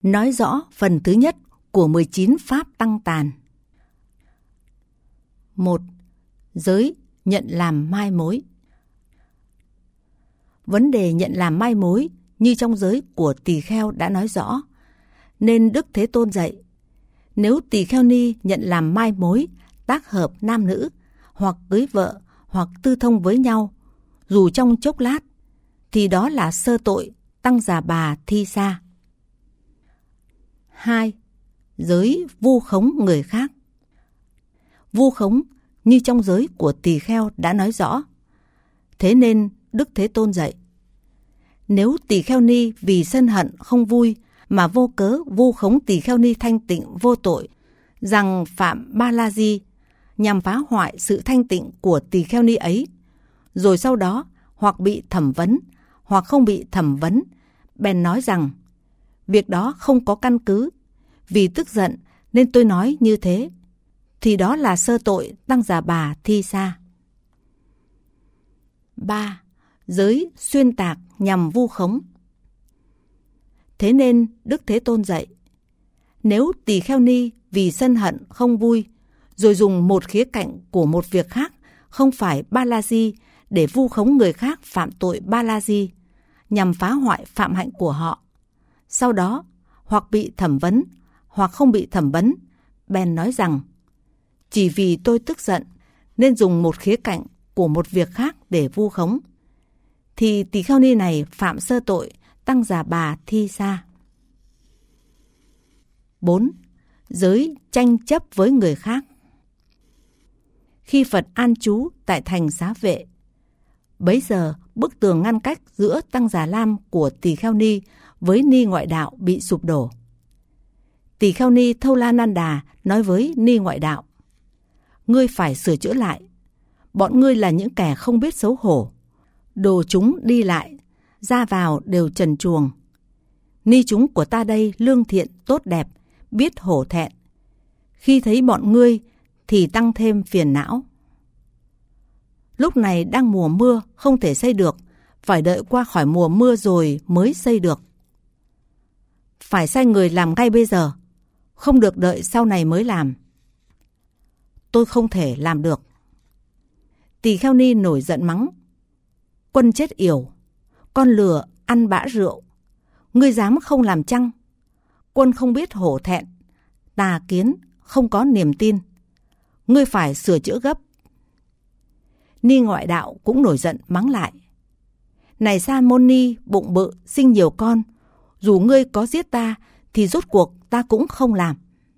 nói rõ phần thứ nhất của 19 pháp tăng tàn. 1. Giới nhận làm mai mối. Vấn đề nhận làm mai mối như trong giới của tỳ kheo đã nói rõ, nên Đức Thế Tôn dạy, nếu tỳ kheo ni nhận làm mai mối, tác hợp nam nữ, hoặc cưới vợ, hoặc tư thông với nhau, dù trong chốc lát, thì đó là sơ tội, tăng già bà thi sa. 2. Giới vu khống người khác. Vu khống như trong giới của tỳ kheo đã nói rõ. Thế nên Đức Thế Tôn dạy, nếu tỳ kheo ni vì sân hận không vui mà vô cớ vu khống tỳ kheo ni thanh tịnh vô tội, rằng phạm ba la di, nhằm phá hoại sự thanh tịnh của tỳ kheo ni ấy, rồi sau đó hoặc bị thẩm vấn, hoặc không bị thẩm vấn, bèn nói rằng, việc đó không có căn cứ, vì tức giận nên tôi nói như thế, thì đó là sơ tội tăng già bà thi sa. 3. Giới xuyên tạc nhằm vu khống. Thế nên Đức Thế Tôn dạy, nếu tỳ kheo ni vì sân hận không vui, rồi dùng một khía cạnh của một việc khác không phải ba la di để vu khống người khác phạm tội ba la di, nhằm phá hoại phạm hạnh của họ, sau đó hoặc bị thẩm vấn, hoặc không bị thẩm vấn, bèn nói rằng, chỉ vì tôi tức giận nên dùng một khía cạnh của một việc khác để vu khống, thì tỳ kheo ni này phạm sơ tội tăng già bà thi sa. 4. Giới tranh chấp với người khác. Khi Phật an trú tại thành Xá Vệ, bấy giờ bức tường ngăn cách giữa tăng già lam của tỳ kheo ni với ni ngoại đạo bị sụp đổ. Tỳ kheo ni Thâu La Nan Đà nói với ni ngoại đạo, ngươi phải sửa chữa lại, bọn ngươi là những kẻ không biết xấu hổ, đồ chúng đi lại, ra vào đều trần truồng. Ni chúng của ta đây lương thiện tốt đẹp, biết hổ thẹn, khi thấy bọn ngươi thì tăng thêm phiền não. Lúc này đang mùa mưa, không thể xây được, phải đợi qua khỏi mùa mưa rồi mới xây được. Phải sai người làm ngay bây giờ, không được đợi sau này mới làm. Tôi không thể làm được. Tỳ kheo ni nổi giận mắng, quân chết yểu, con lừa ăn bã rượu, ngươi dám không làm chăng? Quân không biết hổ thẹn, tà kiến, không có niềm tin, ngươi phải sửa chữa gấp. Ni ngoại đạo cũng nổi giận mắng lại, này Sa môn ni bụng bự sinh nhiều con, dù ngươi có giết ta thì rốt cuộc ta cũng không làm.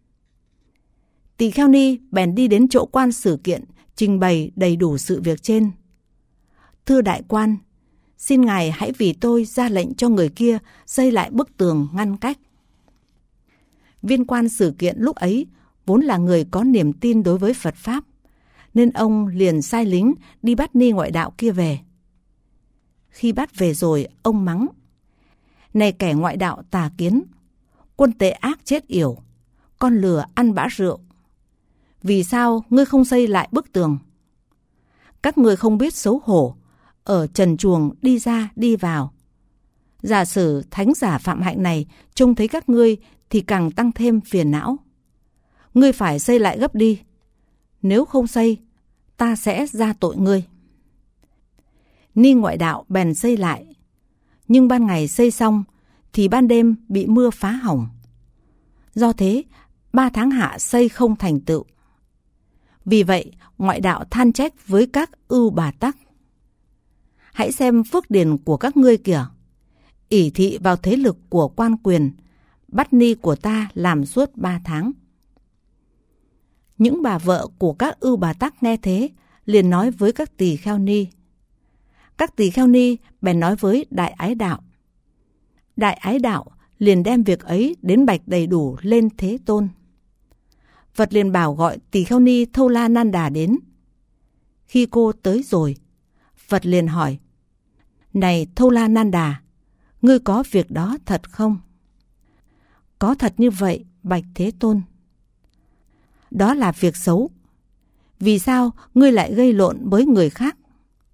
Tỳ kheo ni bèn đi đến chỗ quan xử kiện, trình bày đầy đủ sự việc trên. Thưa đại quan, xin ngài hãy vì tôi ra lệnh cho người kia xây lại bức tường ngăn cách. Viên quan xử kiện lúc ấy vốn là người có niềm tin đối với Phật Pháp, nên ông liền sai lính đi bắt ni ngoại đạo kia về. Khi bắt về rồi, ông mắng, này kẻ ngoại đạo tà kiến, quân tệ ác chết yểu, con lừa ăn bã rượu, vì sao ngươi không xây lại bức tường? Các ngươi không biết xấu hổ, ở trần truồng đi ra đi vào. Giả sử thánh giả phạm hạnh này trông thấy các ngươi thì càng tăng thêm phiền não. Ngươi phải xây lại gấp đi, nếu không xây, ta sẽ ra tội ngươi. Ni ngoại đạo bèn xây lại, nhưng ban ngày xây xong thì ban đêm bị mưa phá hỏng. Do thế, 3 tháng hạ xây không thành tựu. Vì vậy, ngoại đạo than trách với các ưu bà tắc. Hãy xem phước điền của các ngươi kìa, ỷ thị vào thế lực của quan quyền, bắt ni của ta làm suốt 3 tháng. Những bà vợ của các ưu bà tắc nghe thế, liền nói với các tỳ kheo ni. Các tỳ kheo ni bèn nói với Đại Ái Đạo. Đại Ái Đạo liền đem việc ấy đến bạch đầy đủ lên Thế Tôn. Phật liền bảo gọi tỳ kheo ni Thâu La Nan Đà đến. Khi cô tới rồi, Phật liền hỏi, này Thâu La Nan Đà, ngươi có việc đó thật không? Có thật như vậy, bạch Thế Tôn. Đó là việc xấu. Vì sao ngươi lại gây lộn với người khác?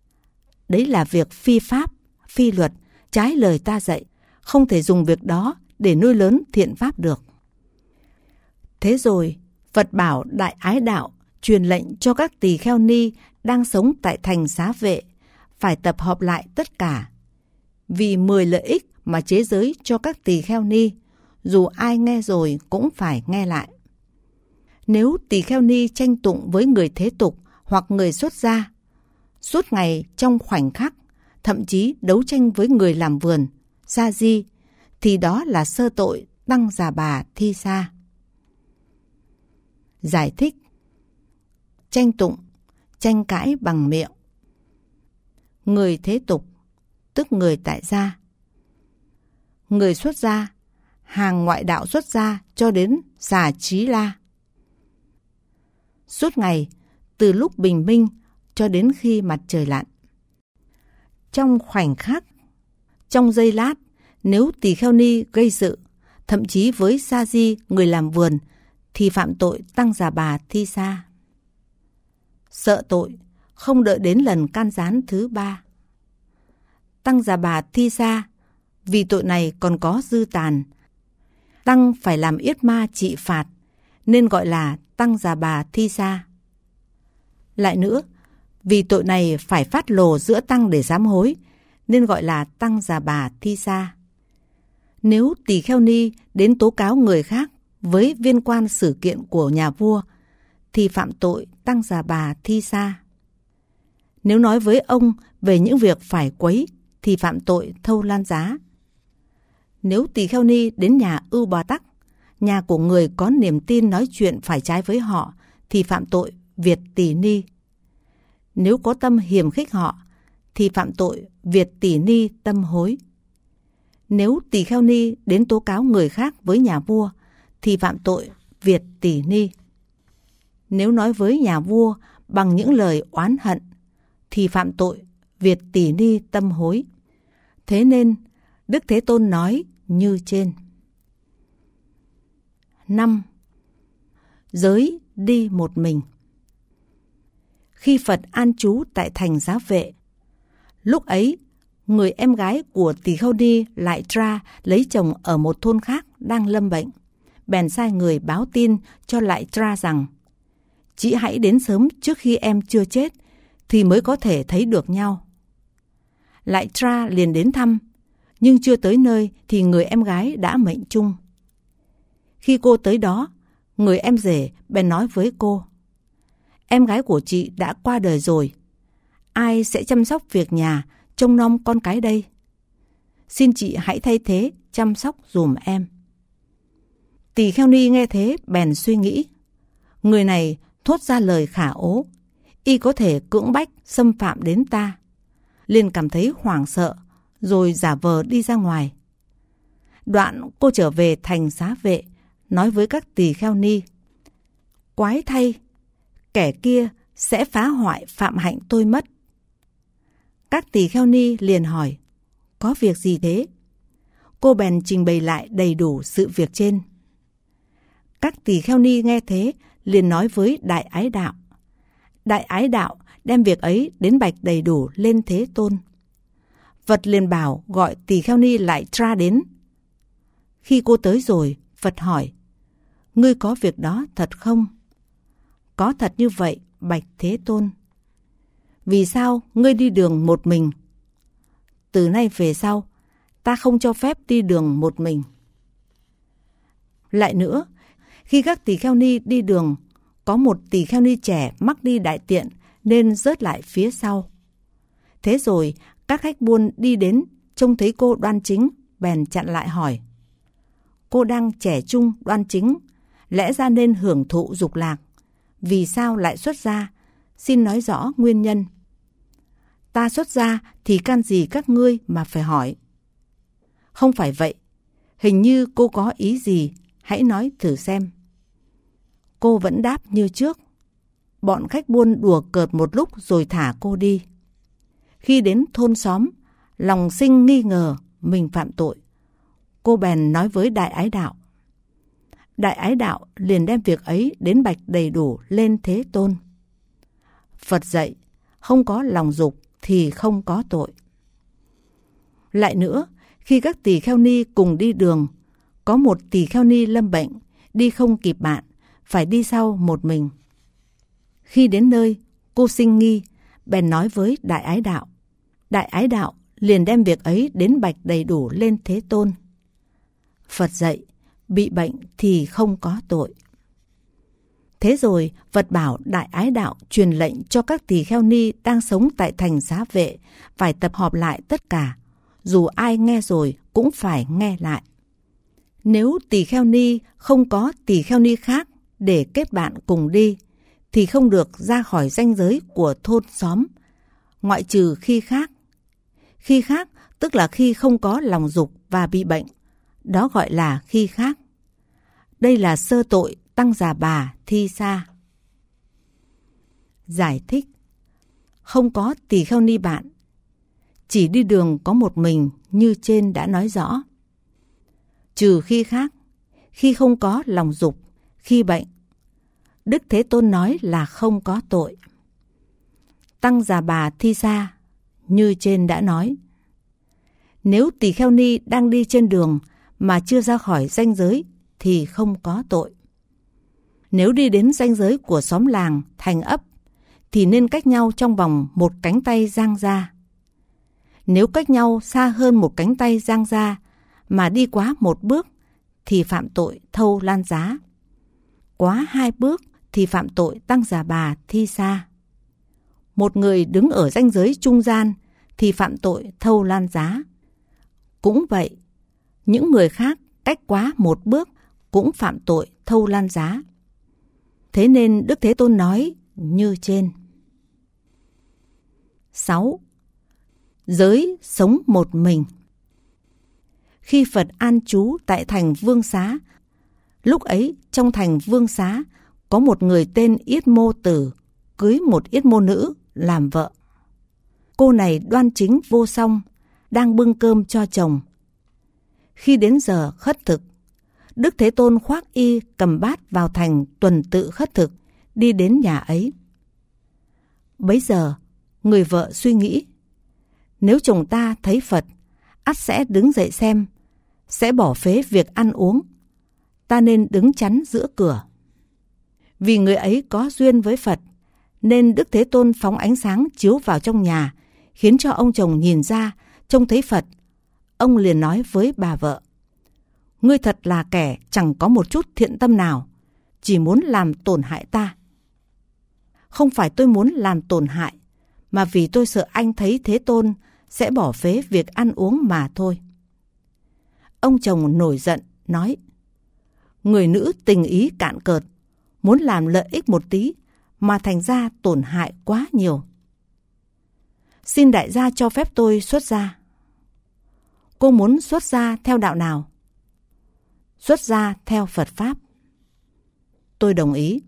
Đấy là việc phi pháp, phi luật, trái lời ta dạy, không thể dùng việc đó để nuôi lớn thiện pháp được. Thế rồi, Phật bảo Đại Ái Đạo truyền lệnh cho các tỳ kheo ni đang sống tại thành Xá Vệ phải tập hợp lại tất cả. Vì 10 lợi ích mà chế giới cho các tỳ kheo ni, dù ai nghe rồi cũng phải nghe lại. Nếu tỳ kheo ni tranh tụng với người thế tục hoặc người xuất gia, suốt ngày trong khoảnh khắc, thậm chí đấu tranh với người làm vườn, sa di, thì đó là sơ tội Tăng Già Bà Thi Sa. Giải thích: tranh tụng, tranh cãi bằng miệng. Người thế tục, tức người tại gia. Người xuất gia, hàng ngoại đạo xuất gia cho đến Xà Chí La. Suốt ngày, từ lúc bình minh cho đến khi mặt trời lặn. Trong khoảnh khắc, trong giây lát, nếu tỳ kheo ni gây sự, thậm chí với sa di người làm vườn, thì phạm tội Tăng Già Bà Thi Sa. Sợ tội, không đợi đến lần can gián thứ 3. Tăng Già Bà Thi Sa, vì tội này còn có dư tàn. Tăng phải làm yết ma trị phạt, nên gọi là Tăng Già Bà Thi Sa. Lại nữa, vì tội này phải phát lồ giữa tăng để sám hối, nên gọi là Tăng Già Bà Thi Sa. Nếu tỳ kheo ni đến tố cáo người khác với viên quan xử kiện của nhà vua, thì phạm tội Tăng Già Bà Thi Sa. Nếu nói với ông về những việc phải quấy, thì phạm tội Thâu Lan Giá. Nếu tỳ kheo ni đến nhà Ưu Bà Tắc, nhà của người có niềm tin nói chuyện phải trái với họ, thì phạm tội Việt Tỷ Ni. Nếu có tâm hiềm khích họ, thì phạm tội Việt Tỷ Ni tâm hối. Nếu tỳ kheo ni đến tố cáo người khác với nhà vua, thì phạm tội Việt Tỷ Ni. Nếu nói với nhà vua bằng những lời oán hận, thì phạm tội Việt Tỷ Ni tâm hối. Thế nên, Đức Thế Tôn nói như trên. 5. Giới đi một mình. Khi Phật an trú tại thành Xá Vệ, lúc ấy, người em gái của tỳ kheo ni Lại Tra lấy chồng ở một thôn khác đang lâm bệnh. Bèn sai người báo tin cho Lại Tra rằng: chị hãy đến sớm trước khi em chưa chết, thì mới có thể thấy được nhau. Lại Tra liền đến thăm, nhưng chưa tới nơi thì người em gái đã mệnh chung. Khi cô tới đó, người em rể bèn nói với cô: em gái của chị đã qua đời rồi. Ai sẽ chăm sóc việc nhà, trông nom con cái đây? Xin chị hãy thay thế chăm sóc dùm em. Tỳ kheo ni nghe thế bèn suy nghĩ: người này thốt ra lời khả ố, y có thể cưỡng bách xâm phạm đến ta. Liền cảm thấy hoảng sợ, rồi giả vờ đi ra ngoài. Đoạn cô trở về thành Xá Vệ, nói với các tỳ kheo ni: quái thay, kẻ kia sẽ phá hoại phạm hạnh tôi mất. Các tỳ kheo ni liền hỏi: có việc gì thế? Cô bèn trình bày lại đầy đủ sự việc trên. Các tỳ kheo ni nghe thế liền nói với Đại Ái Đạo. Đại Ái Đạo đem việc ấy đến bạch đầy đủ lên Thế Tôn. Phật liền bảo gọi tỳ kheo ni Lại Tra đến. Khi cô tới rồi, Phật hỏi: ngươi có việc đó thật không? Có thật như vậy, bạch Thế Tôn. Vì sao ngươi đi đường một mình? Từ nay về sau, ta không cho phép đi đường một mình. Lại nữa, khi các tỳ kheo ni đi đường, có một tỳ kheo ni trẻ mắc đi đại tiện nên rớt lại phía sau. Thế rồi, các khách buôn đi đến, trông thấy cô đoan chính, bèn chặn lại hỏi: cô đang trẻ trung đoan chính, lẽ ra nên hưởng thụ dục lạc, vì sao lại xuất gia? Xin nói rõ nguyên nhân. Ta xuất gia thì can gì các ngươi mà phải hỏi? Không phải vậy, hình như cô có ý gì, hãy nói thử xem. Cô vẫn đáp như trước. Bọn khách buôn đùa cợt một lúc rồi thả cô đi. Khi đến thôn xóm, lòng sinh nghi ngờ mình phạm tội. Cô bèn nói với Đại Ái Đạo. Đại Ái Đạo liền đem việc ấy đến bạch đầy đủ lên Thế Tôn. Phật dạy, không có lòng dục thì không có tội. Lại nữa, khi các tỳ kheo ni cùng đi đường, có một tỳ kheo ni lâm bệnh, đi không kịp bạn, phải đi sau một mình. Khi đến nơi, cô sinh nghi, bèn nói với Đại Ái Đạo. Đại Ái Đạo liền đem việc ấy đến bạch đầy đủ lên Thế Tôn. Phật dạy, bị bệnh thì không có tội. Thế rồi Phật bảo Đại Ái Đạo truyền lệnh cho các tỳ kheo ni đang sống tại thành Xá Vệ phải tập họp lại tất cả, dù ai nghe rồi cũng phải nghe lại. Nếu tỳ kheo ni không có tỳ kheo ni khác để kết bạn cùng đi, thì không được ra khỏi ranh giới của thôn xóm, ngoại trừ khi khác. Khi khác tức là khi không có lòng dục và bị bệnh, đó gọi là khi khác. Đây là sơ tội Tăng Già Bà Thi Sa. Giải thích: không có tỳ kheo ni bạn, chỉ đi đường có một mình như trên đã nói rõ. Trừ khi khác, khi không có lòng dục, khi bệnh, Đức Thế Tôn nói là không có tội. Tăng Già Bà Thi Sa như trên đã nói. Nếu tỳ kheo ni đang đi trên đường mà chưa ra khỏi ranh giới thì không có tội. Nếu đi đến ranh giới của xóm làng, thành ấp, thì nên cách nhau trong vòng một cánh tay dang ra. Nếu cách nhau xa hơn một cánh tay dang ra mà đi quá một bước thì phạm tội thâu lan giá. Quá 2 bước thì phạm tội Tăng Già Bà Thi Sa. Một người đứng ở ranh giới trung gian thì phạm tội thâu lan giá. Cũng vậy, những người khác cách quá một bước cũng phạm tội thâu lan giá. Thế nên Đức Thế Tôn nói như trên. 6. Giới sống một mình. Khi Phật an trú tại thành Vương Xá, lúc ấy trong thành Vương Xá có một người tên Yết Mô Tử cưới một Yết Mô Nữ làm vợ. Cô này đoan chính vô song, đang bưng cơm cho chồng. Khi đến giờ khất thực, Đức Thế Tôn khoác y cầm bát vào thành tuần tự khất thực, đi đến nhà ấy. Bấy giờ, người vợ suy nghĩ, nếu chồng ta thấy Phật, ắt sẽ đứng dậy xem, sẽ bỏ phế việc ăn uống. Ta nên đứng chắn giữa cửa. Vì người ấy có duyên với Phật, nên Đức Thế Tôn phóng ánh sáng chiếu vào trong nhà, khiến cho ông chồng nhìn ra, trông thấy Phật. Ông liền nói với bà vợ, ngươi thật là kẻ chẳng có một chút thiện tâm nào, chỉ muốn làm tổn hại ta. Không phải tôi muốn làm tổn hại, mà vì tôi sợ anh thấy Thế Tôn sẽ bỏ phế việc ăn uống mà thôi. Ông chồng nổi giận, nói, người nữ tình ý cạn cợt, muốn làm lợi ích một tí, mà thành ra tổn hại quá nhiều. Xin đại gia cho phép tôi xuất gia. Cô muốn xuất gia theo đạo nào? Xuất gia theo Phật Pháp. Tôi đồng ý.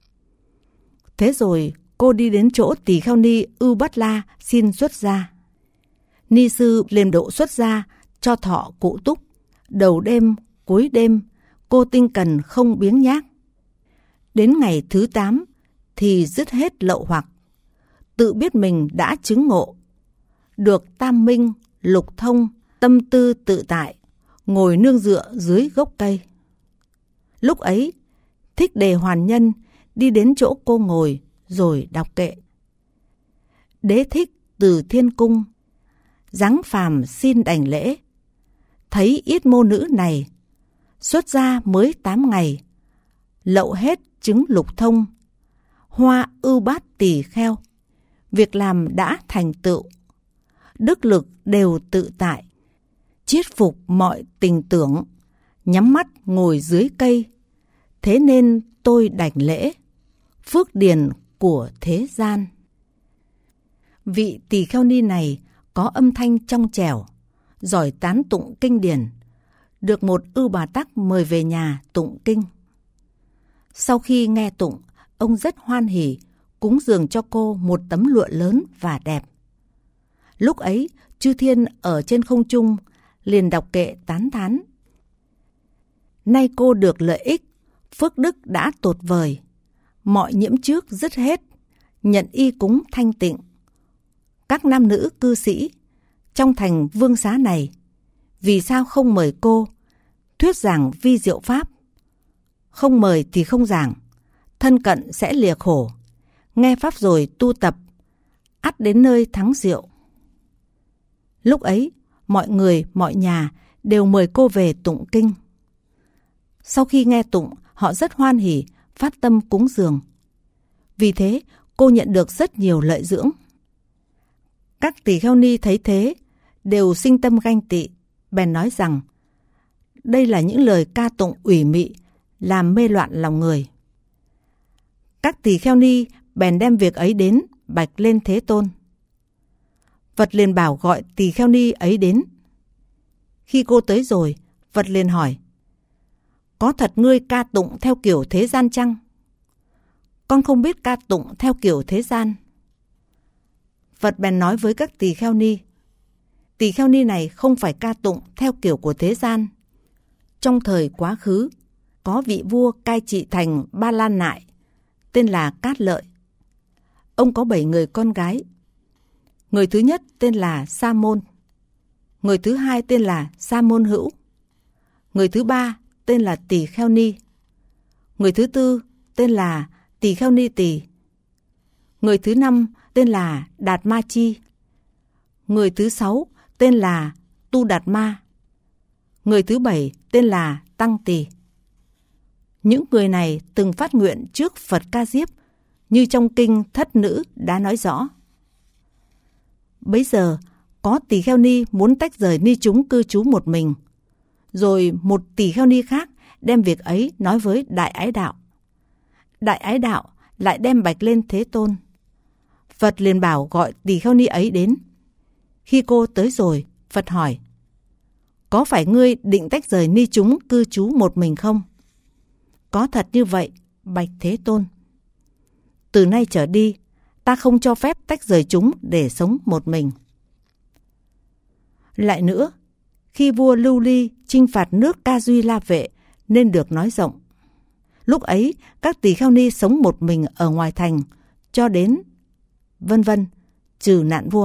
Thế rồi cô đi đến chỗ tỳ kheo ni Ưu Bát La xin xuất gia. Ni sư liền độ xuất gia cho thọ cụ túc. Đầu đêm, cuối đêm, cô tinh cần không biếng nhác. Đến ngày thứ 8 thì dứt hết lậu hoặc, tự biết mình đã chứng ngộ, được tam minh, lục thông, tâm tư tự tại, ngồi nương dựa dưới gốc cây. Lúc ấy, Thích Đề Hoàn Nhân đi đến chỗ cô ngồi rồi đọc kệ. Đế thích từ thiên cung, dáng phàm xin đảnh lễ. Thấy Yết Mô Nữ này, xuất gia mới 8 ngày, lậu hết chứng lục thông, hoa ưu bát tỳ kheo, việc làm đã thành tựu, đức lực đều tự tại, chiết phục mọi tình tưởng, nhắm mắt ngồi dưới cây. Thế nên tôi đảnh lễ, phước điền của thế gian. Vị tỳ kheo ni này có âm thanh trong trẻo, giỏi tán tụng kinh điển, được một Ưu Bà Tắc mời về nhà tụng kinh. Sau khi nghe tụng, ông rất hoan hỉ, cúng dường cho cô một tấm lụa lớn và đẹp. Lúc ấy, chư thiên ở trên không trung liền đọc kệ tán thán. Nay cô được lợi ích, phước đức đã tột vời, mọi nhiễm trước dứt hết, nhận y cúng thanh tịnh. Các nam nữ cư sĩ trong thành Vương Xá này, vì sao không mời cô, thuyết giảng vi diệu pháp. Không mời thì không giảng, thân cận sẽ lìa khổ. Nghe pháp rồi tu tập, ắt đến nơi thắng diệu. Lúc ấy, mọi người, mọi nhà đều mời cô về tụng kinh. Sau khi nghe tụng, họ rất hoan hỉ, phát tâm cúng dường. Vì thế, cô nhận được rất nhiều lợi dưỡng. Các tỳ kheo ni thấy thế, đều sinh tâm ganh tị, bèn nói rằng đây là những lời ca tụng ủy mị, làm mê loạn lòng người. Các tỳ kheo ni bèn đem việc ấy đến bạch lên Thế Tôn. Phật liền bảo gọi tỳ kheo ni ấy đến. Khi cô tới rồi, Phật liền hỏi: có thật ngươi ca tụng theo kiểu thế gian chăng? Con không biết ca tụng theo kiểu thế gian. Phật bèn nói với các tỳ kheo ni: tỳ kheo ni này không phải ca tụng theo kiểu của thế gian. Trong thời quá khứ, có vị vua cai trị thành Ba Lan Nại, tên là Cát Lợi. Ông có 7 người con gái. Người thứ nhất tên là Sa Môn. Người thứ hai tên là Sa Môn Hữu. Người thứ ba tên là Tỳ Kheo Ni. Người thứ tư tên là Tỳ Kheo Ni Tỳ. Người thứ năm tên là Đạt Ma Chi. Người thứ sáu tên là Tu Đạt Ma. Người thứ bảy tên là Tăng Tỳ. Những người này từng phát nguyện trước Phật Ca Diếp, như trong kinh Thất Nữ đã nói rõ. Bấy giờ, có tỳ kheo ni muốn tách rời ni chúng cư trú một mình. Rồi một tỳ kheo ni khác đem việc ấy nói với Đại Ái Đạo. Đại Ái Đạo lại đem bạch lên Thế Tôn. Phật liền bảo gọi tỳ kheo ni ấy đến. Khi cô tới rồi, Phật hỏi: có phải ngươi định tách rời ni chúng cư trú một mình không? Có thật như vậy, bạch Thế Tôn. Từ nay trở đi, ta không cho phép tách rời chúng để sống một mình. Lại nữa, khi vua Lưu Ly chinh phạt nước Ca Duy La Vệ nên được nói rộng. Lúc ấy, các tỳ kheo ni sống một mình ở ngoài thành, cho đến vân vân, trừ nạn vua.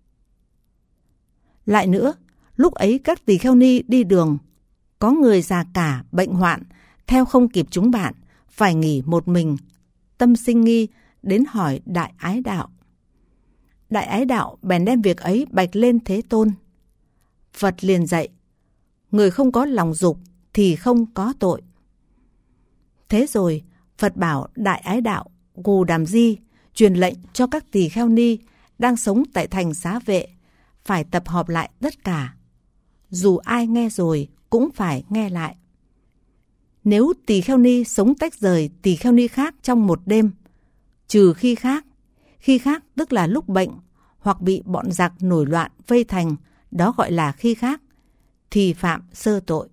Lại nữa, lúc ấy các tỳ kheo ni đi đường, có người già cả bệnh hoạn, theo không kịp chúng bạn, phải nghỉ một mình, tâm sinh nghi, đến hỏi Đại Ái Đạo. Đại Ái Đạo bèn đem việc ấy bạch lên Thế Tôn. Phật liền dạy: người không có lòng dục thì không có tội. Thế rồi, Phật bảo Đại Ái Đạo Gù Đàm Di truyền lệnh cho các tỳ kheo ni đang sống tại thành Xá Vệ phải tập họp lại tất cả. Dù ai nghe rồi cũng phải nghe lại. Nếu tỳ kheo ni sống tách rời tỳ kheo ni khác trong một đêm, trừ khi khác tức là lúc bệnh hoặc bị bọn giặc nổi loạn vây thành, đó gọi là khi khác, thì phạm sơ tội.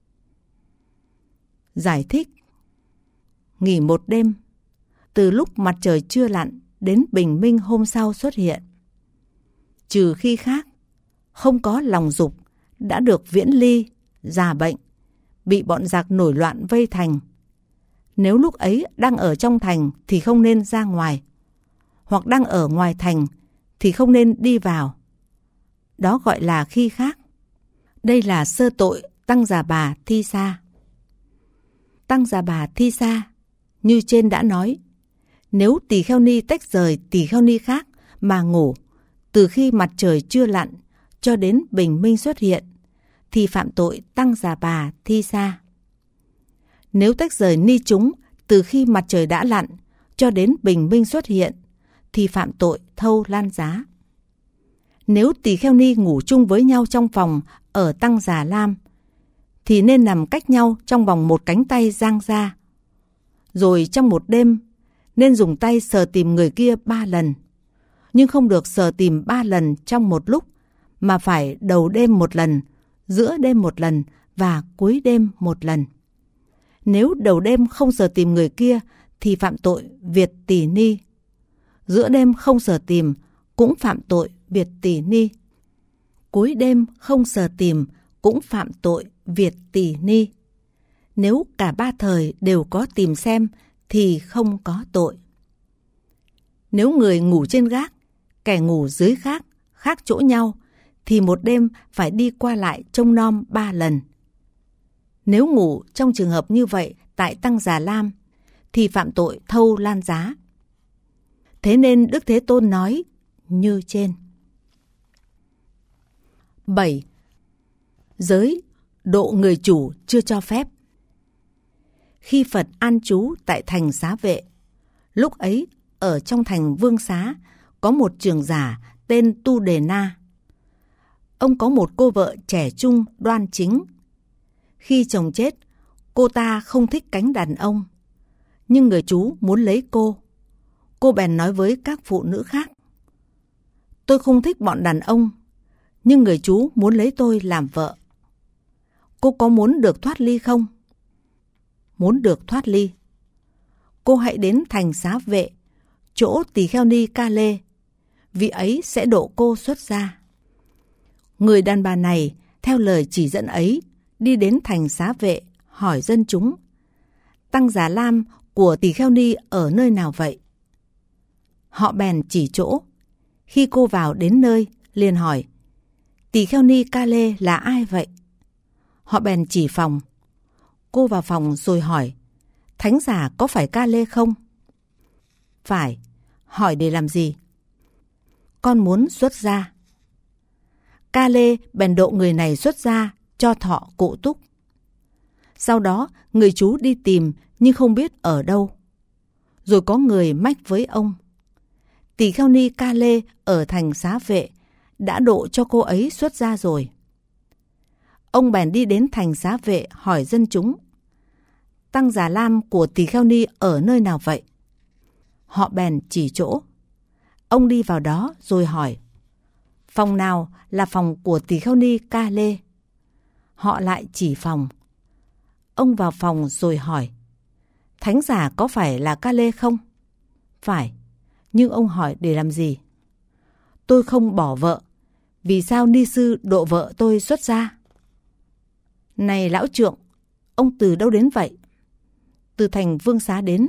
Giải thích: nghỉ một đêm, từ lúc mặt trời chưa lặn đến bình minh hôm sau xuất hiện. Trừ khi khác, không có lòng dục, đã được viễn ly, già bệnh, bị bọn giặc nổi loạn vây thành. Nếu lúc ấy đang ở trong thành thì không nên ra ngoài, hoặc đang ở ngoài thành thì không nên đi vào. Đó gọi là khi khác. Đây là sơ tội Tăng Già Bà Thi Sa. Tăng Già Bà Thi Sa, như trên đã nói, nếu tỳ kheo ni tách rời tỳ kheo ni khác mà ngủ từ khi mặt trời chưa lặn cho đến bình minh xuất hiện, thì phạm tội Tăng Già Bà Thi Sa. Nếu tách rời ni chúng từ khi mặt trời đã lặn cho đến bình minh xuất hiện, thì phạm tội Thâu Lan Giá. Nếu tỳ kheo ni ngủ chung với nhau trong phòng ở Tăng Già Lam, thì nên nằm cách nhau trong vòng một cánh tay dang ra. Rồi trong một đêm, nên dùng tay sờ tìm người kia 3 lần. Nhưng không được sờ tìm 3 lần trong một lúc, mà phải đầu đêm một lần, giữa đêm một lần và cuối đêm một lần. Nếu đầu đêm không sờ tìm người kia thì phạm tội Việt Tỳ Ni. Giữa đêm không sờ tìm cũng phạm tội Việt Tỳ Ni. Cuối đêm không sờ tìm cũng phạm tội Việt Tỳ Ni. Nếu cả 3 thời đều có tìm xem thì không có tội. Nếu người ngủ trên gác, kẻ ngủ dưới gác, khác chỗ nhau, thì một đêm phải đi qua lại trông nom 3 lần. Nếu ngủ trong trường hợp như vậy tại Tăng Già Lam thì phạm tội thâu lan giá. Thế nên Đức Thế Tôn nói như trên. 7. Giới độ người chủ chưa cho phép. Khi Phật an trú tại thành Xá Vệ, lúc ấy ở trong thành Vương Xá có một trưởng giả tên Tu Đề Na. Ông có một cô vợ trẻ trung đoan chính. Khi chồng chết, cô ta không thích cánh đàn ông, nhưng người chú muốn lấy cô. Cô bèn nói với các phụ nữ khác: tôi không thích bọn đàn ông, nhưng người chú muốn lấy tôi làm vợ. Cô có muốn được thoát ly không? Muốn được thoát ly. Cô hãy đến thành Xá Vệ, chỗ Tỳ Kheo Ni Ca Lê, vị ấy sẽ độ cô xuất gia. Người đàn bà này theo lời chỉ dẫn ấy đi đến thành Xá Vệ, hỏi dân chúng: Tăng Già Lam của Tỳ Kheo Ni ở nơi nào vậy? Họ bèn chỉ chỗ. Khi cô vào đến nơi, liền hỏi: Tỳ Kheo Ni Ca Lê là ai vậy? Họ bèn chỉ phòng. Cô vào phòng rồi hỏi: Thánh giả có phải Ca Lê không? Phải. Hỏi để làm gì? Con muốn xuất gia. Ca Lê bèn độ người này xuất gia, cho thọ cụ túc. Sau đó người chú đi tìm nhưng không biết ở đâu. Rồi có người mách với ông: Tỳ Kheo Ni Ca Lê ở thành Xá Vệ đã độ cho cô ấy xuất gia rồi. Ông bèn đi đến thành Xá Vệ hỏi dân chúng: Tăng Già Lam của Tỳ Kheo Ni ở nơi nào vậy? Họ bèn chỉ chỗ. Ông đi vào đó rồi hỏi: Phòng nào là phòng của Tỳ Kheo Ni Ca Lê? Họ lại chỉ phòng. Ông vào phòng rồi hỏi: Thánh giả có phải là Ca Lê không? Phải. Nhưng ông hỏi để làm gì? Tôi không bỏ vợ. Vì sao ni sư độ vợ tôi xuất gia? Này lão trượng, ông từ đâu đến vậy? Từ thành Vương Xá đến.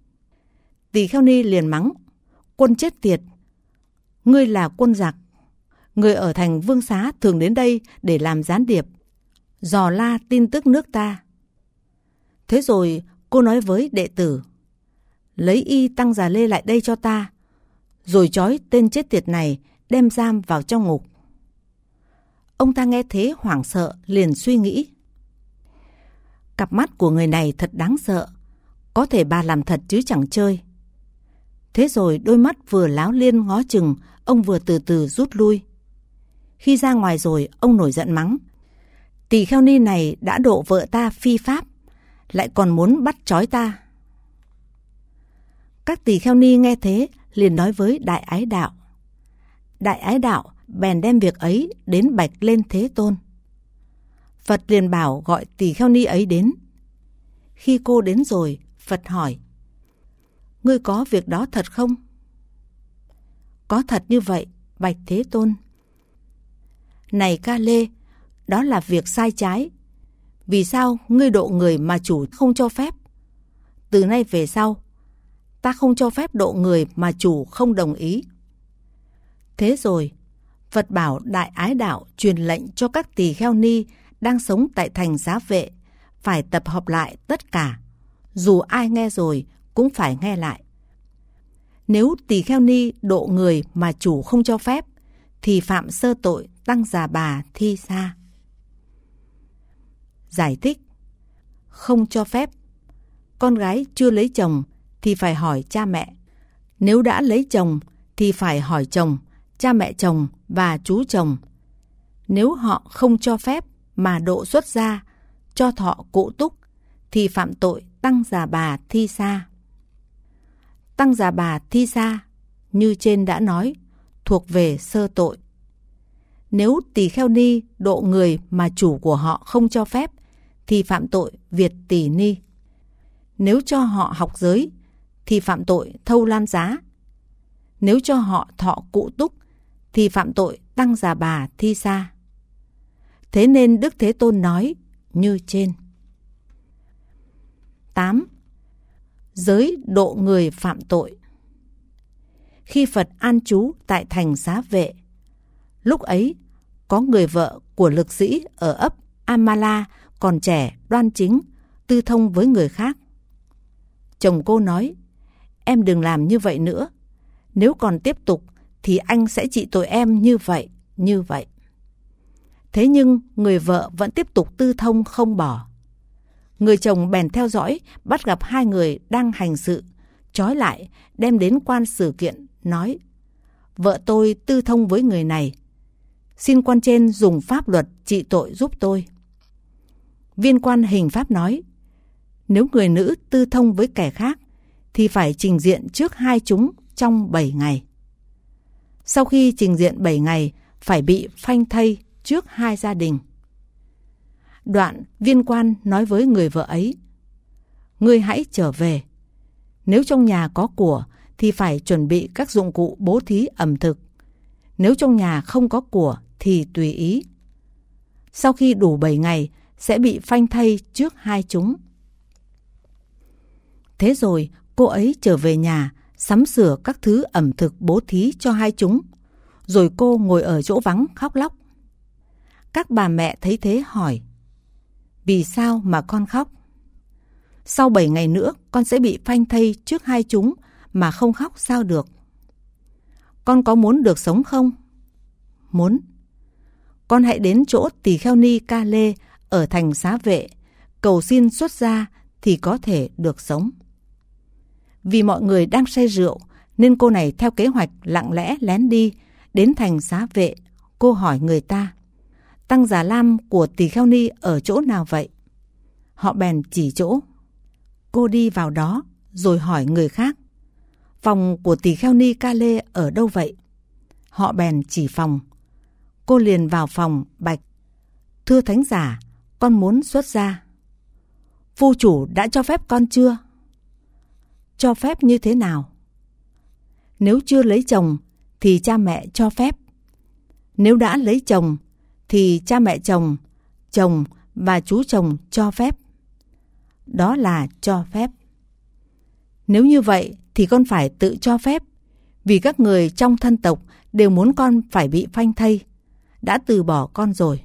Tỳ Kheo Ni liền mắng: Quân chết tiệt! Ngươi là quân giặc. Người ở thành Vương Xá thường đến đây để làm gián điệp, dò la tin tức nước ta. Thế rồi cô nói với đệ tử: Lấy y Tăng Già Lê lại đây cho ta, rồi trói tên chết tiệt này đem giam vào trong ngục. Ông ta nghe thế hoảng sợ, liền suy nghĩ: Cặp mắt của người này thật đáng sợ, có thể bà làm thật chứ chẳng chơi. Thế rồi đôi mắt vừa láo liên ngó chừng, ông vừa từ từ rút lui. Khi ra ngoài rồi, ông nổi giận mắng: Tỳ Kheo Ni này đã độ vợ ta phi pháp, lại còn muốn bắt trói ta. Các Tỳ Kheo Ni nghe thế liền nói với Đại Ái Đạo. Đại Ái Đạo bèn đem việc ấy đến bạch lên Thế Tôn. Phật liền bảo gọi Tỳ Kheo Ni ấy đến. Khi cô đến rồi, Phật hỏi: Ngươi có việc đó thật không? Có thật như vậy, bạch Thế Tôn. Này Ca Lê, đó là việc sai trái. Vì sao ngươi độ người mà chủ không cho phép? Từ nay về sau, ta không cho phép độ người mà chủ không đồng ý. Thế rồi, Phật bảo Đại Ái Đạo truyền lệnh cho các Tỳ Kheo Ni đang sống tại thành Xá Vệ phải tập hợp lại tất cả, dù ai nghe rồi cũng phải nghe lại. Nếu Tỳ Kheo Ni độ người mà chủ không cho phép, thì phạm sơ tội Tăng Già Bà Thi Sa. Giải thích: Không cho phép. Con gái chưa lấy chồng thì phải hỏi cha mẹ. Nếu đã lấy chồng thì phải hỏi chồng, cha mẹ chồng và chú chồng. Nếu họ không cho phép mà độ xuất gia, cho thọ cụ túc, thì phạm tội Tăng Già Bà Thi Sa. Tăng Già Bà Thi Sa, như trên đã nói, thuộc về sơ tội. Nếu Tỳ Kheo Ni độ người mà chủ của họ không cho phép, thì phạm tội Việt Tỳ Ni. Nếu cho họ học giới, thì phạm tội thâu lan giá. Nếu cho họ thọ cụ túc, thì phạm tội Tăng Già Bà Thi Sa. Thế nên Đức Thế Tôn nói như trên. 8. Giới độ người phạm tội. Khi Phật an trú tại thành Xá Vệ, lúc ấy có người vợ của lực sĩ ở ấp Amala còn trẻ, đoan chính, tư thông với người khác. Chồng cô nói, em đừng làm như vậy nữa. Nếu còn tiếp tục thì anh sẽ trị tội em như vậy, như vậy. Thế nhưng người vợ vẫn tiếp tục tư thông không bỏ. Người chồng bèn theo dõi, bắt gặp hai người đang hành sự, trói lại, đem đến quan xử kiện, nói: vợ tôi tư thông với người này, xin quan trên dùng pháp luật trị tội giúp tôi. Viên quan hình pháp nói: nếu người nữ tư thông với kẻ khác thì phải trình diện trước hai chúng trong 7 ngày. Sau khi trình diện 7 ngày phải bị phanh thây trước hai gia đình. Đoạn viên quan nói với người vợ ấy: ngươi hãy trở về. Nếu trong nhà có của thì phải chuẩn bị các dụng cụ bố thí ẩm thực. Nếu trong nhà không có của thì tùy ý. Sau khi đủ 7 ngày sẽ bị phanh thây trước hai chúng. Thế rồi cô ấy trở về nhà, sắm sửa các thứ ẩm thực bố thí cho hai chúng. Rồi cô ngồi ở chỗ vắng khóc lóc. Các bà mẹ thấy thế hỏi: vì sao mà con khóc? Sau 7 ngày nữa con sẽ bị phanh thây trước hai chúng, mà không khóc sao được? Con có muốn được sống không? Muốn. Con hãy đến chỗ tỳ kheo ni Ca Lê ở thành Xá Vệ, cầu xin xuất gia thì có thể được sống. Vì mọi người đang say rượu nên cô này theo kế hoạch lặng lẽ lén đi. Đến thành Xá Vệ, cô hỏi người ta: Tăng Già Lam của tỳ kheo ni ở chỗ nào vậy? Họ bèn chỉ chỗ. Cô đi vào đó rồi hỏi người khác: phòng của tỳ kheo ni Ca Lê ở đâu vậy? Họ bèn chỉ phòng. Cô liền vào phòng bạch: thưa thánh giả, con muốn xuất gia. Phu chủ đã cho phép con chưa? Cho phép như thế nào? Nếu chưa lấy chồng thì cha mẹ cho phép. Nếu đã lấy chồng thì cha mẹ chồng, chồng và chú chồng cho phép. Đó là cho phép. Nếu như vậy thì con phải tự cho phép, vì các người trong thân tộc đều muốn con phải bị phanh thây, đã từ bỏ con rồi.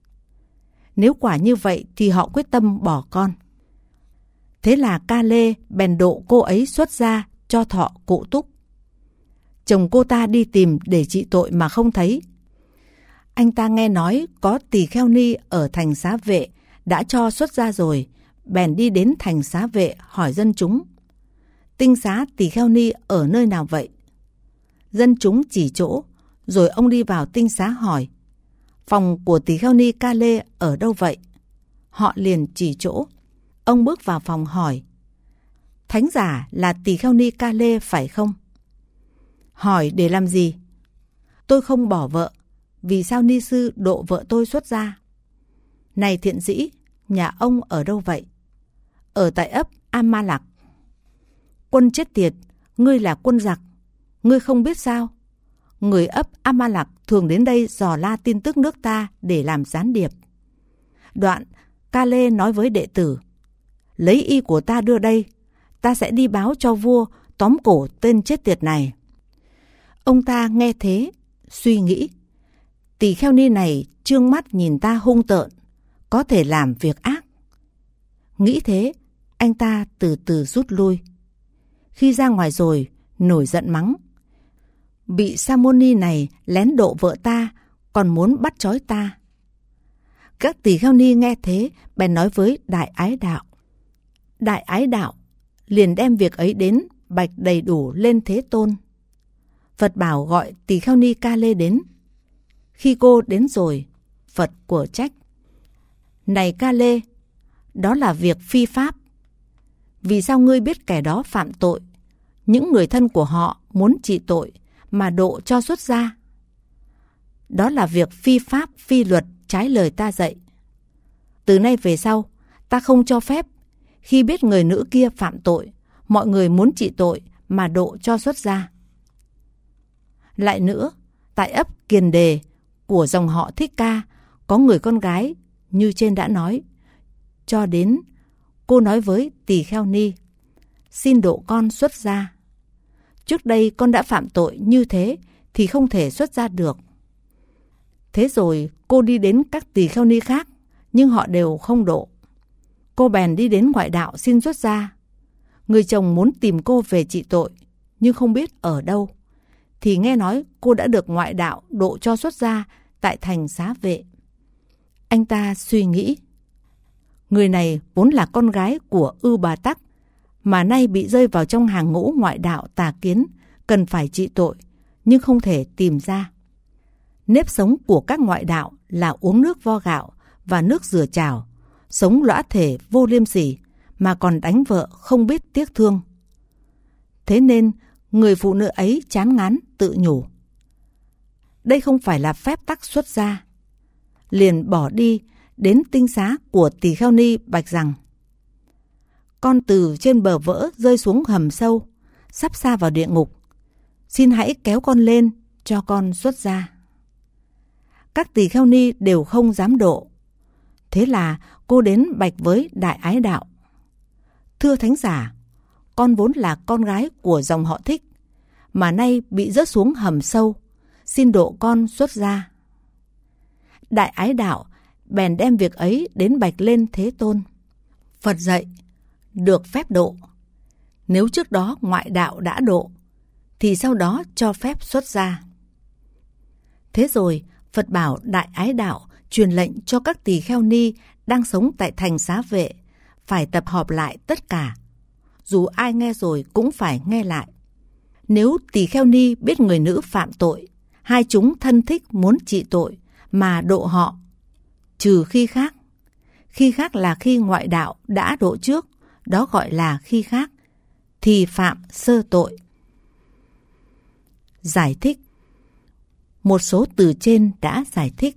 Nếu quả như vậy thì họ quyết tâm bỏ con. Thế là Ca Lê bèn độ cô ấy xuất gia cho thọ cụ túc. Chồng cô ta đi tìm để trị tội mà không thấy. Anh ta nghe nói có tỳ kheo ni ở thành Xá Vệ đã cho xuất gia rồi, bèn đi đến thành Xá Vệ hỏi dân chúng: tinh xá tỳ kheo ni ở nơi nào vậy? Dân chúng chỉ chỗ, rồi ông đi vào tinh xá hỏi: phòng của tỳ kheo ni Ca Lê ở đâu vậy? Họ liền chỉ chỗ. Ông bước vào phòng hỏi: thánh giả là tỳ kheo ni Ca Lê phải không? Hỏi để làm gì? Tôi không bỏ vợ, vì sao ni sư độ vợ tôi xuất gia? Này thiện sĩ, nhà ông ở đâu vậy? Ở tại ấp A-ma Lạc. Quân chết tiệt, ngươi là quân giặc, ngươi không biết sao? Người ấp A-ma Lạc thường đến đây dò la tin tức nước ta để làm gián điệp. Đoạn, Ca Lê nói với đệ tử: lấy y của ta đưa đây, ta sẽ đi báo cho vua tóm cổ tên chết tiệt này. Ông ta nghe thế, suy nghĩ: tỳ kheo ni này trương mắt nhìn ta hung tợn, có thể làm việc ác. Nghĩ thế, anh ta từ từ rút lui. Khi ra ngoài rồi, nổi giận mắng: vị sa môn ni này lén độ vợ ta, còn muốn bắt trói ta. Các tỳ kheo ni nghe thế bèn nói với Đại Ái Đạo. Đại Ái Đạo liền đem việc ấy đến bạch đầy đủ lên Thế Tôn. Phật bảo gọi tỳ kheo ni Ca Lê đến. Khi cô đến rồi, Phật của trách: này Ca Lê, đó là việc phi pháp. Vì sao ngươi biết kẻ đó phạm tội, những người thân của họ muốn trị tội mà độ cho xuất gia? Đó là việc phi pháp, phi luật, trái lời ta dạy. Từ nay về sau, ta không cho phép khi biết người nữ kia phạm tội, mọi người muốn trị tội mà độ cho xuất gia. Lại nữa, tại ấp Kiền Đề của dòng họ Thích Ca có người con gái như trên đã nói. Cho đến cô nói với tỳ kheo ni: xin độ con xuất gia. Trước đây con đã phạm tội như thế thì không thể xuất gia được. Thế rồi cô đi đến các tỳ kheo ni khác, nhưng họ đều không độ. Cô bèn đi đến ngoại đạo xin xuất gia. Người chồng muốn tìm cô về trị tội, nhưng không biết ở đâu. Thì nghe nói cô đã được ngoại đạo độ cho xuất gia tại thành Xá Vệ. Anh ta suy nghĩ, người này vốn là con gái của Ưu Bà Tắc, mà nay bị rơi vào trong hàng ngũ ngoại đạo tà kiến, cần phải trị tội, nhưng không thể tìm ra. Nếp sống của các ngoại đạo là uống nước vo gạo và nước rửa chảo, sống lõa thể vô liêm sỉ, mà còn đánh vợ không biết tiếc thương. Thế nên, người phụ nữ ấy chán ngán tự nhủ, đây không phải là phép tắc xuất gia. Liền bỏ đi đến tinh xá của Tỳ Kheo Ni bạch rằng, con từ trên bờ vỡ rơi xuống hầm sâu, sắp sa vào địa ngục. Xin hãy kéo con lên, cho con xuất gia. Các Tỳ Kheo Ni đều không dám độ. Thế là cô đến bạch với Đại Ái Đạo. Thưa Thánh Giả, con vốn là con gái của dòng họ Thích, mà nay bị rớt xuống hầm sâu, xin độ con xuất gia. Đại Ái Đạo bèn đem việc ấy đến bạch lên Thế Tôn. Phật dạy, được phép độ. Nếu trước đó ngoại đạo đã độ, thì sau đó cho phép xuất gia. Thế rồi, Phật bảo Đại Ái Đạo truyền lệnh cho các Tỳ Kheo Ni đang sống tại thành Xá Vệ phải tập họp lại tất cả. Dù ai nghe rồi cũng phải nghe lại. Nếu Tỳ Kheo Ni biết người nữ phạm tội, hai chúng thân thích muốn trị tội mà độ họ, trừ khi khác. Khi khác là khi ngoại đạo đã độ trước, đó gọi là khi khác, thì phạm sơ tội. Giải thích. Một số từ trên đã giải thích.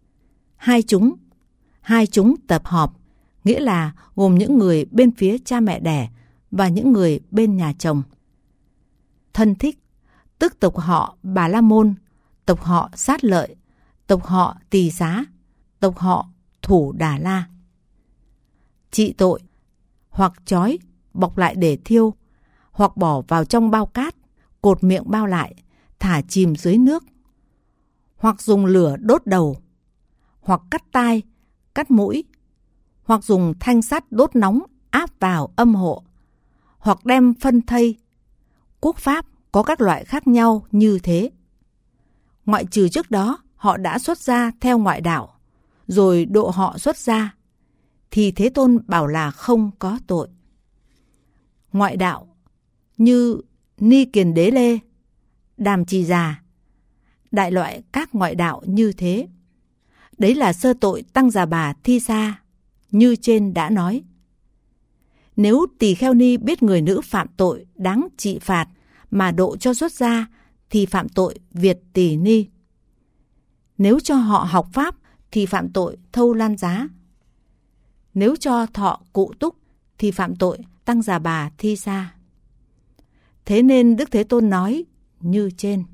Hai chúng tập họp, nghĩa là gồm những người bên phía cha mẹ đẻ và những người bên nhà chồng. Thân thích, tức tộc họ Bà La Môn, tộc họ Sát Lợi, tộc họ Tỳ Xá, tộc họ Thủ Đà La. Trị tội, hoặc trói, bọc lại để thiêu, hoặc bỏ vào trong bao cát, cột miệng bao lại, thả chìm dưới nước, hoặc dùng lửa đốt đầu, hoặc cắt tai, cắt mũi, hoặc dùng thanh sắt đốt nóng áp vào âm hộ, hoặc đem phân thây. Quốc pháp có các loại khác nhau như thế. Ngoại trừ trước đó họ đã xuất gia theo ngoại đạo, rồi độ họ xuất gia, thì Thế Tôn bảo là không có tội. Ngoại đạo như Ni Kiền Đế Lê, Đàm Trì Già, đại loại các ngoại đạo như thế. Đấy là sơ tội Tăng Già Bà Thi Sa, như trên đã nói. Nếu Tỳ Kheo Ni biết người nữ phạm tội đáng trị phạt mà độ cho xuất gia, thì phạm tội Việt Tỳ Ni. Nếu cho họ học pháp thì phạm tội Thâu Lan Giá. Nếu cho thọ cụ túc thì phạm tội Tăng Già Bà Thi Sa. Thế nên Đức Thế Tôn nói như trên.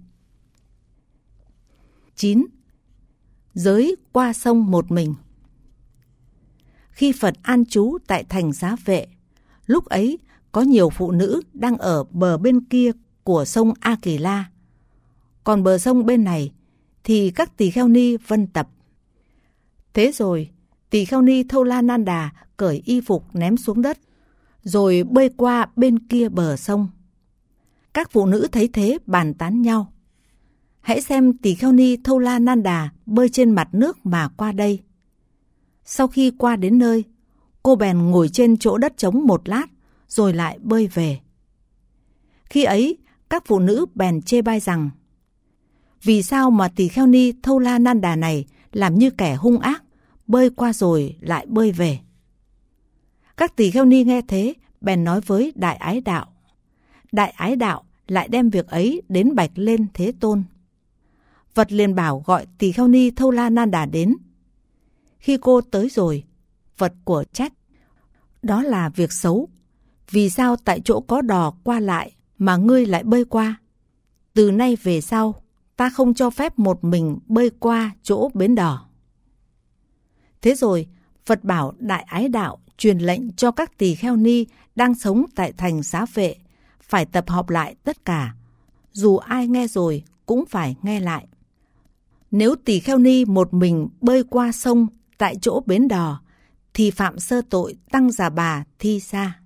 9. Giới qua sông một mình. Khi Phật an trú tại thành Xá Vệ, lúc ấy có nhiều phụ nữ đang ở bờ bên kia của sông A Kỳ La. Còn bờ sông bên này thì các Tỳ Kheo Ni vân tập. Thế rồi Tỳ Kheo Ni Thâu La Nan Đà cởi y phục ném xuống đất, rồi bơi qua bên kia bờ sông. Các phụ nữ thấy thế bàn tán nhau. Hãy xem Tỳ Kheo Ni Thâu La Nan Đà bơi trên mặt nước mà qua đây. Sau khi qua đến nơi, cô bèn ngồi trên chỗ đất trống một lát, rồi lại bơi về. Khi ấy, các phụ nữ bèn chê bai rằng, vì sao mà Tỳ Kheo Ni Thâu La Nan Đà này làm như kẻ hung ác, bơi qua rồi lại bơi về. Các Tỳ Kheo Ni nghe thế, bèn nói với Đại Ái Đạo. Đại Ái Đạo lại đem việc ấy đến bạch lên Thế Tôn. Phật liền bảo gọi Tỳ Kheo Ni Thâu La Nan Đà đến. Khi cô tới rồi, Phật của trách. Đó là việc xấu. Vì sao tại chỗ có đò qua lại mà ngươi lại bơi qua? Từ nay về sau, ta không cho phép một mình bơi qua chỗ bến đò. Thế rồi, Phật bảo Đại Ái Đạo truyền lệnh cho các Tỳ Kheo Ni đang sống tại thành Xá Vệ phải tập họp lại tất cả. Dù ai nghe rồi cũng phải nghe lại. Nếu Tỳ Kheo Ni một mình bơi qua sông tại chỗ bến đò, thì phạm sơ tội Tăng Già Bà Thi Sa.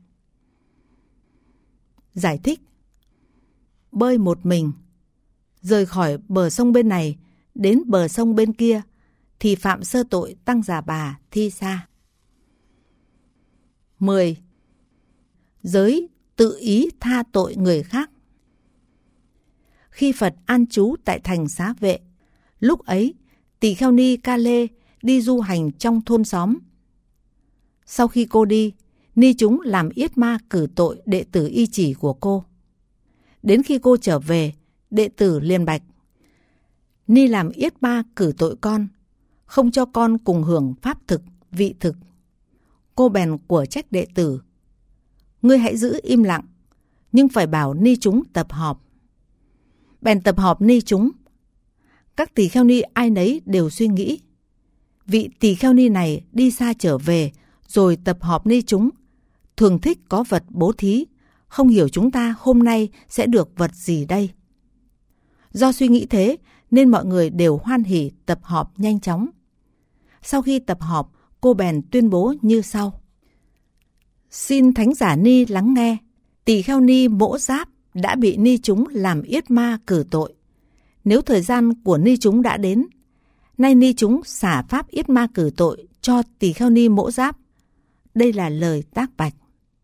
Giải thích: bơi một mình, rời khỏi bờ sông bên này đến bờ sông bên kia, thì phạm sơ tội Tăng Già Bà Thi Sa. 10. Giới tự ý tha tội người khác. Khi Phật an trú tại thành Xá Vệ, lúc ấy Tỳ Kheo Ni Ca Lê đi du hành trong thôn xóm. Sau khi cô đi, ni chúng làm yết ma cử tội đệ tử y chỉ của cô. Đến khi cô trở về, đệ tử liền bạch: ni làm yết ma cử tội con, không cho con cùng hưởng pháp thực, vị thực. Cô bèn của trách đệ tử: ngươi hãy giữ im lặng, nhưng phải bảo ni chúng tập họp. Bèn tập họp ni chúng. Các tỳ kheo ni ai nấy đều suy nghĩ: vị tỳ kheo ni này đi xa trở về rồi tập họp ni chúng, thường thích có vật bố thí, không hiểu chúng ta hôm nay sẽ được vật gì đây. Do suy nghĩ thế nên mọi người đều hoan hỉ tập họp nhanh chóng. Sau khi tập họp, cô bèn tuyên bố như sau: xin Thánh Giả Ni lắng nghe. Tỳ Kheo Ni Mỗ Giáp đã bị ni chúng làm yết ma cử tội. Nếu thời gian của ni chúng đã đến, nay ni chúng xả pháp yết ma cử tội cho Tỳ Kheo Ni Mỗ Giáp. Đây là lời tác bạch.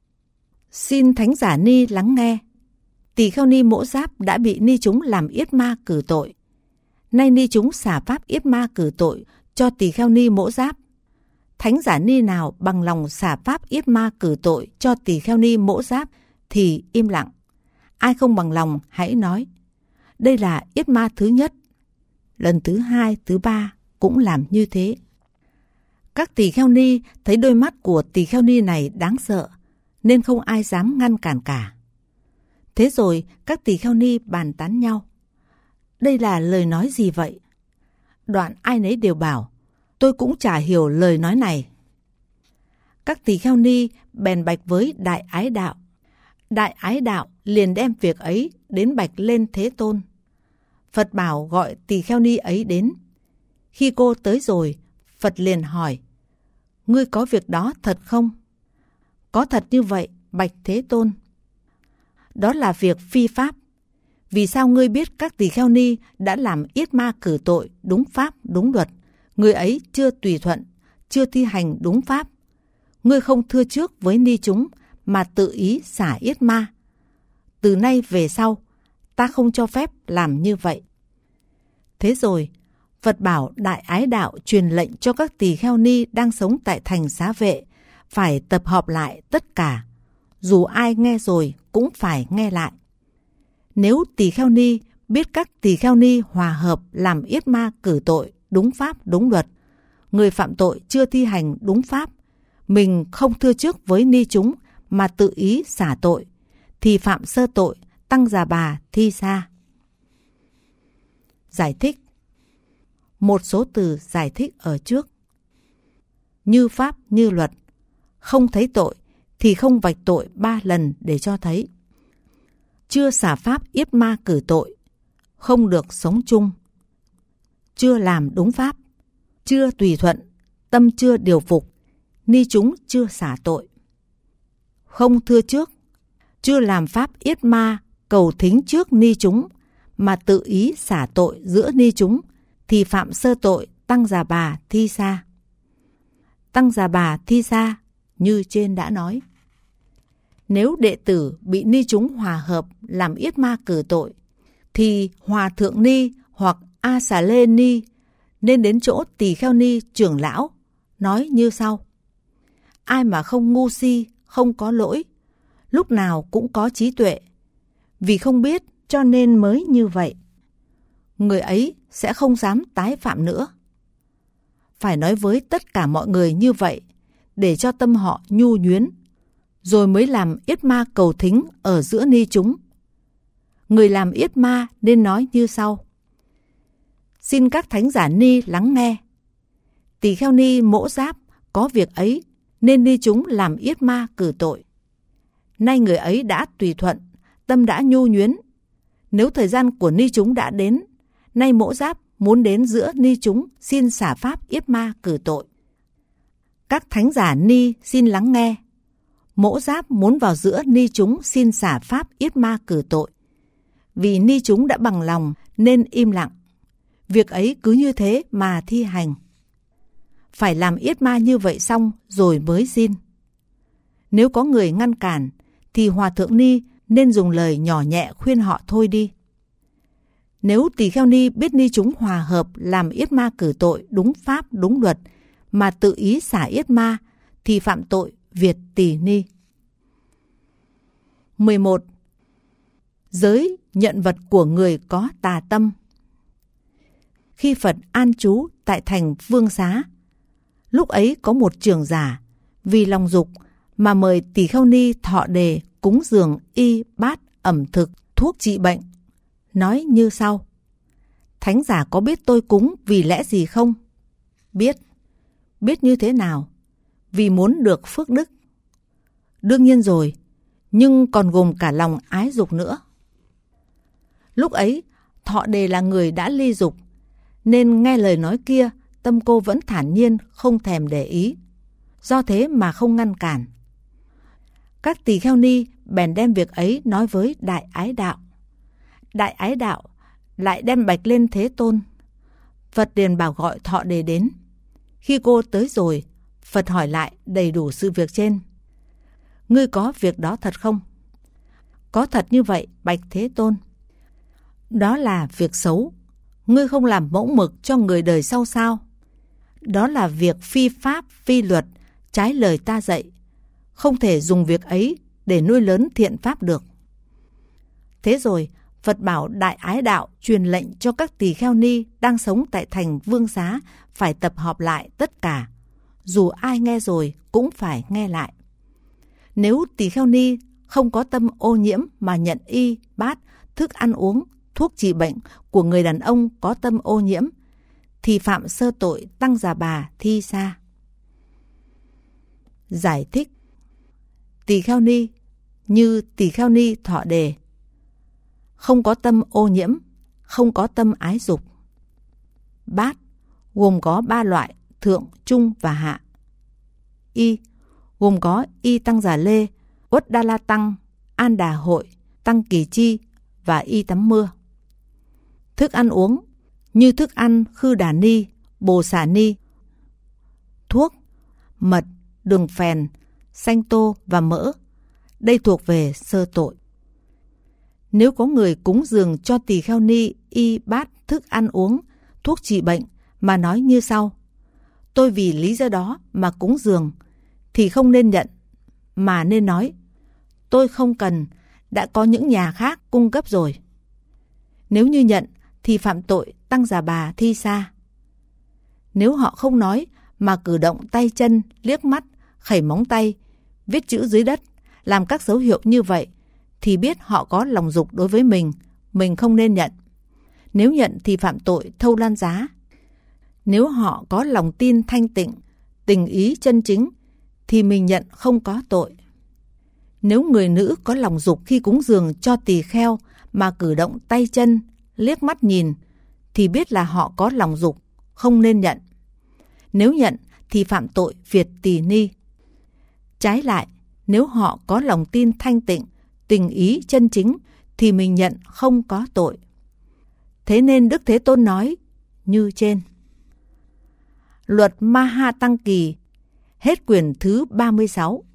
Xin Thánh Giả Ni lắng nghe. Tỳ Kheo Ni Mỗ Giáp đã bị ni chúng làm yết ma cử tội. Nay ni chúng xả pháp yết ma cử tội cho Tỳ Kheo Ni Mỗ Giáp. Thánh Giả Ni nào bằng lòng xả pháp yết ma cử tội cho Tỳ Kheo Ni Mỗ Giáp thì im lặng. Ai không bằng lòng hãy nói. Đây là yết ma thứ nhất. Lần thứ hai, thứ ba cũng làm như thế. Các tỳ kheo ni thấy đôi mắt của tỳ kheo ni này đáng sợ, nên không ai dám ngăn cản cả. Thế rồi các tỳ kheo ni bàn tán nhau: đây là lời nói gì vậy? Đoạn ai nấy đều bảo: tôi cũng chả hiểu lời nói này. Các tỳ kheo ni bèn bạch với Đại Ái Đạo. Đại Ái Đạo liền đem việc ấy đến bạch lên Thế Tôn. Phật bảo gọi tỳ kheo ni ấy đến. Khi cô tới rồi, Phật liền hỏi: ngươi có việc đó thật không? Có thật như vậy, bạch Thế Tôn. Đó là việc phi pháp. Vì sao ngươi biết các tỳ kheo ni đã làm yết ma cử tội đúng pháp, đúng luật? Người ấy chưa tùy thuận, chưa thi hành đúng pháp. Ngươi không thưa trước với ni chúng mà tự ý xả yết ma. Từ nay về sau, ta không cho phép làm như vậy. Thế rồi, Phật bảo Đại Ái Đạo truyền lệnh cho các tỳ kheo ni đang sống tại thành Xá Vệ phải tập họp lại tất cả, dù ai nghe rồi cũng phải nghe lại. Nếu tỳ kheo ni biết các tỳ kheo ni hòa hợp làm yết ma cử tội đúng pháp đúng luật, người phạm tội chưa thi hành đúng pháp, mình không thưa trước với ni chúng mà tự ý xả tội, thì phạm sơ tội Tăng Già Bà Thi Sa. Giải thích. Một số từ giải thích ở trước: như pháp như luật, không thấy tội thì không vạch tội 3 lần để cho thấy. Chưa xả pháp yết ma cử tội, không được sống chung. Chưa làm đúng pháp, chưa tùy thuận, tâm chưa điều phục, ni chúng chưa xả tội. Không thưa trước, chưa làm pháp yết ma cầu thính trước ni chúng mà tự ý xả tội giữa ni chúng, thì phạm sơ tội Tăng Già Bà Thi Sa. Tăng Già Bà Thi Sa như trên đã nói. Nếu đệ tử bị ni chúng hòa hợp làm yết ma cử tội, thì Hòa Thượng Ni hoặc A Xà Lê Ni nên đến chỗ tỳ kheo ni trưởng lão, nói như sau: ai mà không ngu si, không có lỗi, lúc nào cũng có trí tuệ, vì không biết cho nên mới như vậy. Người ấy sẽ không dám tái phạm nữa. Phải nói với tất cả mọi người như vậy, để cho tâm họ nhu nhuyến, rồi mới làm yết ma cầu thính ở giữa ni chúng. Người làm yết ma nên nói như sau: xin các Thánh Giả Ni lắng nghe. Tỳ kheo ni Mỗ Giáp có việc ấy nên ni chúng làm yết ma cử tội. Nay người ấy đã tùy thuận, tâm đã nhu nhuyến. Nếu thời gian của ni chúng đã đến, nay Mỗ Giáp muốn đến giữa ni chúng xin xả pháp yết ma cử tội. Các thánh giả ni xin lắng nghe. Mỗ Giáp muốn vào giữa ni chúng xin xả pháp yết ma cử tội. Vì ni chúng đã bằng lòng nên im lặng. Việc ấy cứ như thế mà thi hành. Phải làm yết ma như vậy xong rồi mới xin. Nếu có người ngăn cản thì Hòa thượng ni nên dùng lời nhỏ nhẹ khuyên họ thôi đi. Nếu tỳ kheo ni biết ni chúng hòa hợp làm yết ma cử tội đúng pháp đúng luật mà tự ý xả yết ma thì phạm tội việt tỳ ni. 11. Giới nhận vật của người có tà tâm. Khi Phật an trú tại thành Vương Xá, lúc ấy có một trưởng giả vì lòng dục mà mời tỳ kheo ni thọ đề cúng dường y bát ẩm thực thuốc trị bệnh, nói như sau: Thánh giả có biết tôi cúng vì lẽ gì không? Biết. Biết như thế nào? Vì muốn được phước đức. Đương nhiên rồi, nhưng còn gồm cả lòng ái dục nữa. Lúc ấy, thọ đề là người đã ly dục, nên nghe lời nói kia, tâm cô vẫn thản nhiên, không thèm để ý. Do thế mà không ngăn cản. Các tỳ kheo ni bèn đem việc ấy nói với Đại Ái Đạo. Đại Ái Đạo lại đem bạch lên Thế Tôn. Phật liền bảo gọi thọ đề đến. Khi cô tới rồi, Phật hỏi lại đầy đủ sự việc trên. Ngươi có việc đó thật không? Có thật như vậy, bạch Thế Tôn. Đó là việc xấu. Ngươi không làm mẫu mực cho người đời sau sao? Đó là việc phi pháp, phi luật, trái lời ta dạy. Không thể dùng việc ấy để nuôi lớn thiện pháp được. Thế rồi, Phật bảo Đại Ái Đạo truyền lệnh cho các tỳ kheo ni đang sống tại thành Vương Xá phải tập họp lại tất cả. Dù ai nghe rồi cũng phải nghe lại. Nếu tỳ kheo ni không có tâm ô nhiễm mà nhận y, bát, thức ăn uống, thuốc trị bệnh của người đàn ông có tâm ô nhiễm, thì phạm sơ tội Tăng Già Bà Thi Sa. Giải thích: tỳ kheo ni như tỳ kheo ni thọ đề, không có tâm ô nhiễm, không có tâm ái dục. Bát gồm có 3 loại: thượng, trung và hạ. Y gồm có y Tăng Già Lê, Uất Đa La Tăng, An Đà Hội, Tăng Kỳ Chi và y tắm mưa. Thức ăn uống như thức ăn Khư Đà Ni, Bồ Xà Ni. Thuốc, mật, đường phèn, xanh tô và mỡ. Đây thuộc về sơ tội. Nếu có người cúng dường cho tỳ kheo ni y bát thức ăn uống, thuốc trị bệnh mà nói như sau: tôi vì lý do đó mà cúng dường, thì không nên nhận, mà nên nói: tôi không cần, đã có những nhà khác cung cấp rồi. Nếu như nhận thì phạm tội Tăng Già Bà Thi Sa. Nếu họ không nói mà cử động tay chân, liếc mắt, khẩy móng tay, viết chữ dưới đất, làm các dấu hiệu như vậy, thì biết họ có lòng dục đối với mình không nên nhận. Nếu nhận thì phạm tội thâu lan giá. Nếu họ có lòng tin thanh tịnh, tình ý chân chính, thì mình nhận không có tội. Nếu người nữ có lòng dục khi cúng dường cho tỳ kheo mà cử động tay chân, liếc mắt nhìn, thì biết là họ có lòng dục, không nên nhận. Nếu nhận thì phạm tội việt tỳ ni. Trái lại, nếu họ có lòng tin thanh tịnh, tình ý chân chính, thì mình nhận không có tội. Thế nên Đức Thế Tôn nói như trên. Luật Ma Ha Tăng Kỳ, hết quyển thứ 36.